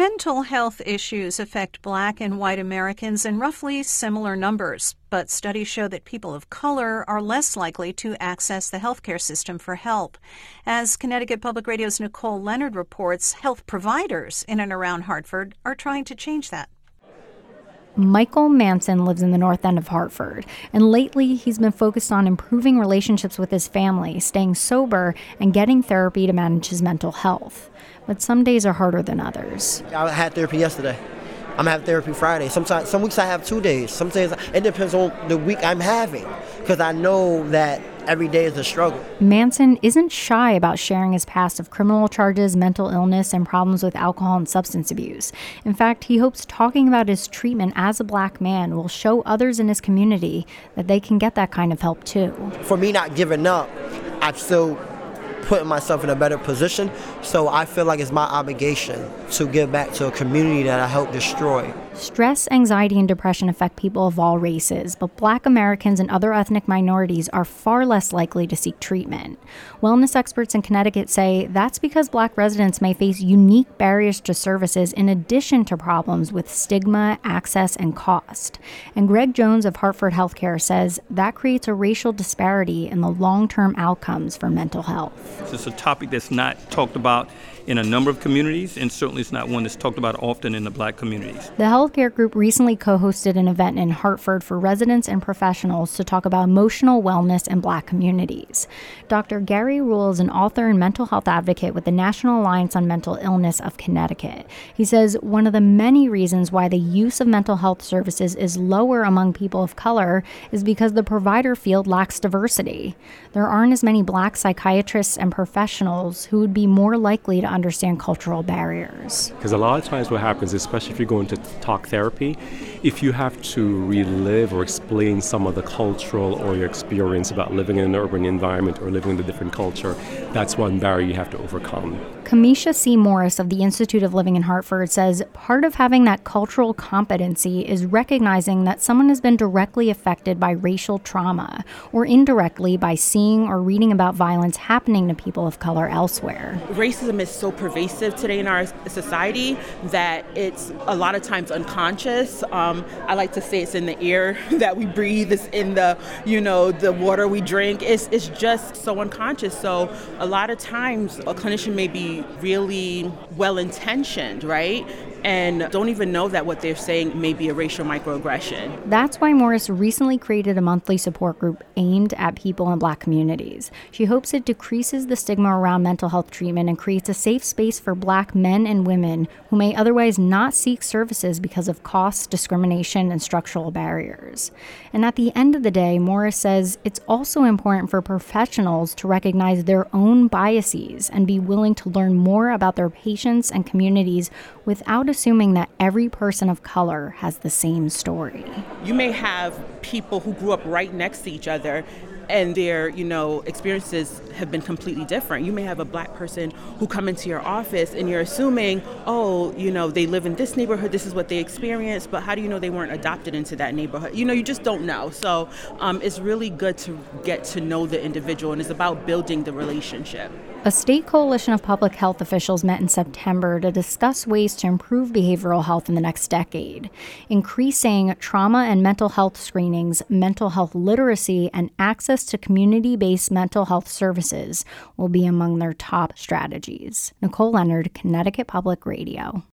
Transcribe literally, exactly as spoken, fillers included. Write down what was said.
Mental health issues affect Black and white Americans in roughly similar numbers, but studies show that people of color are less likely to access the healthcare system for help. As Connecticut Public Radio's Nicole Leonard reports, health providers in and around Hartford are trying to change that. Michael Manson lives in the north end of Hartford, and lately he's been focused on improving relationships with his family, staying sober, and getting therapy to manage his mental health. But some days are harder than others. I had therapy yesterday. I'm having therapy Friday. Sometimes, some weeks I have two days. Some days, it depends on the week I'm having, because I know that every day is a struggle. Manson isn't shy about sharing his past of criminal charges, mental illness, and problems with alcohol and substance abuse. In fact, he hopes talking about his treatment as a Black man will show others in his community that they can get that kind of help too. For me not giving up, I've still putting myself in a better position, so I feel like it's my obligation to give back to a community that I helped destroy. Stress, anxiety, and depression affect people of all races, but Black Americans and other ethnic minorities are far less likely to seek treatment. Wellness experts in Connecticut say that's because Black residents may face unique barriers to services in addition to problems with stigma, access, and cost. And Greg Jones of Hartford Healthcare says that creates a racial disparity in the long-term outcomes for mental health. It's a topic that's not talked about in a number of communities, and certainly it's not one that's talked about often in the Black communities. The healthcare group recently co-hosted an event in Hartford for residents and professionals to talk about emotional wellness in Black communities. Doctor Gary Rule is an author and mental health advocate with the National Alliance on Mental Illness of Connecticut. He says one of the many reasons why the use of mental health services is lower among people of color is because the provider field lacks diversity. There aren't as many Black psychiatrists and professionals who would be more likely to understand cultural barriers. Because a lot of times what happens, especially if you're going to talk therapy, if you have to relive or explain some of the cultural or your experience about living in an urban environment or living in a different culture, that's one barrier you have to overcome. Kamisha C. Morris of the Institute of Living in Hartford says part of having that cultural competency is recognizing that someone has been directly affected by racial trauma or indirectly by seeing or reading about violence happening to people of color elsewhere. Racism is so pervasive today in our society that it's a lot of times unconscious. Um, I like to say it's in the air that we breathe, it's in the, you know, the water we drink. It's, it's just so unconscious. So a lot of times a clinician may be really well-intentioned, right? And don't even know that what they're saying may be a racial microaggression. That's why Morris recently created a monthly support group aimed at people in Black communities. She hopes it decreases the stigma around mental health treatment and creates a safe space for Black men and women who may otherwise not seek services because of cost, discrimination, and structural barriers. And at the end of the day, Morris says it's also important for professionals to recognize their own biases and be willing to learn more about their patients and communities without assuming that every person of color has the same story. You may have people who grew up right next to each other and their, you know, experiences have been completely different. You may have a Black person who come into your office and you're assuming, oh, you know, they live in this neighborhood, this is what they experienced, but how do you know they weren't adopted into that neighborhood? You know, you just don't know. So um, it's really good to get to know the individual, and it's about building the relationship. A state coalition of public health officials met in September to discuss ways to improve behavioral health in the next decade. Increasing trauma and mental health screenings, mental health literacy, and access to community-based mental health services will be among their top strategies. Nicole Leonard, Connecticut Public Radio.